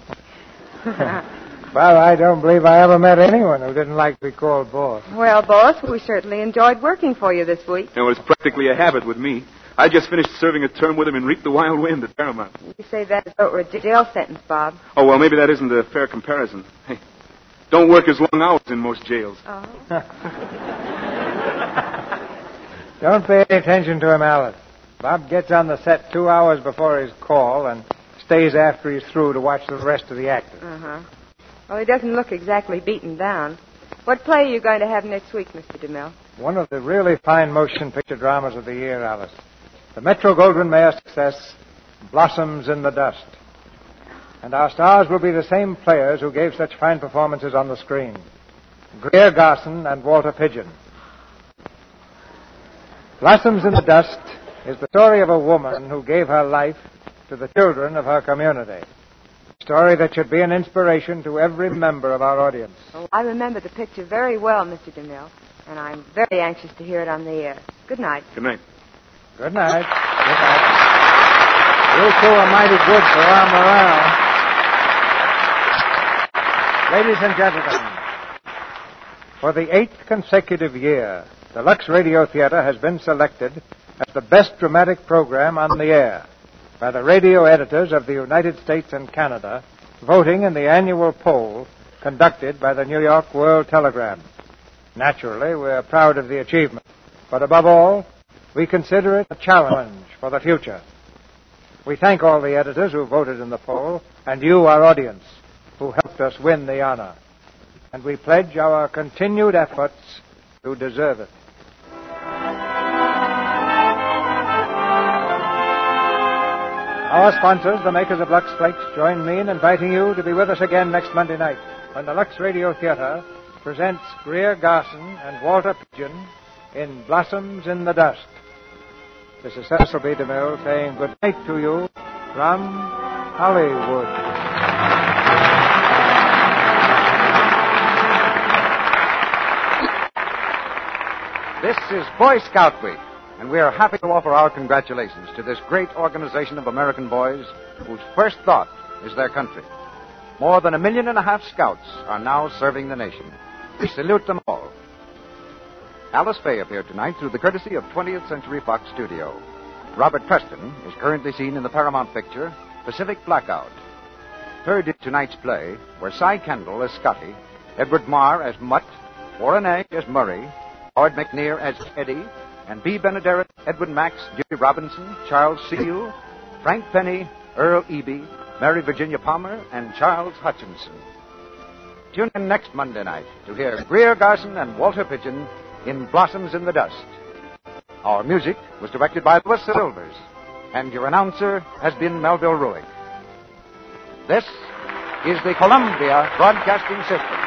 Well, I don't believe I ever met anyone who didn't like to be called boss. Well, boss, we certainly enjoyed working for you this week. It was practically a habit with me. I just finished serving a term with him and reaped the wild wind at Paramount. You say that as though it were a jail sentence, Bob. Oh, well, maybe that isn't a fair comparison. Hey, don't work as long hours in most jails. Oh. Don't pay any attention to him, Alice. Bob gets on the set 2 hours before his call and stays after he's through to watch the rest of the actors. Uh-huh. Well, he doesn't look exactly beaten down. What play are you going to have next week, Mr. DeMille? One of the really fine motion picture dramas of the year, Alice. The Metro-Goldwyn-Mayer success, Blossoms in the Dust. And our stars will be the same players who gave such fine performances on the screen. Greer Garson and Walter Pidgeon. Blossoms in the Dust is the story of a woman who gave her life to the children of her community. A story that should be an inspiration to every member of our audience. Oh, I remember the picture very well, Mr. DeMille, and I'm very anxious to hear it on the air. Good night. Good night. Good night. Good night. You two are mighty good for our morale. Ladies and gentlemen, for the 8th consecutive year, the Lux Radio Theater has been selected as the best dramatic program on the air by the radio editors of the United States and Canada, voting in the annual poll conducted by the New York World Telegram. Naturally, we're proud of the achievement, but above all, we consider it a challenge for the future. We thank all the editors who voted in the poll, and you, our audience, who helped us win the honor. And we pledge our continued efforts to deserve it. Our sponsors, the makers of Lux Flakes, join me in inviting you to be with us again next Monday night when the Lux Radio Theater presents Greer Garson and Walter Pidgeon in Blossoms in the Dust. This is Cecil B. DeMille saying good night to you from Hollywood. This is Boy Scout Week, and we are happy to offer our congratulations to this great organization of American boys whose first thought is their country. More than 1.5 million scouts are now serving the nation. We salute them all. Alice Faye appeared tonight through the courtesy of 20th Century Fox Studio. Robert Preston is currently seen in the Paramount picture Pacific Blackout. Heard in tonight's play were Cy Kendall as Scotty, Edward Marr as Mutt, Warren Egg as Murray, Howard McNear as Eddie, and B. Benaderet, Edwin Max, Jimmy Robinson, Charles Seal, Frank Penny, Earl Eby, Mary Virginia Palmer, and Charles Hutchinson. Tune in next Monday night to hear Greer Garson and Walter Pidgeon in Blossoms in the Dust. Our music was directed by Louis Silvers, and your announcer has been Melville Ruick. This is the Columbia Broadcasting System.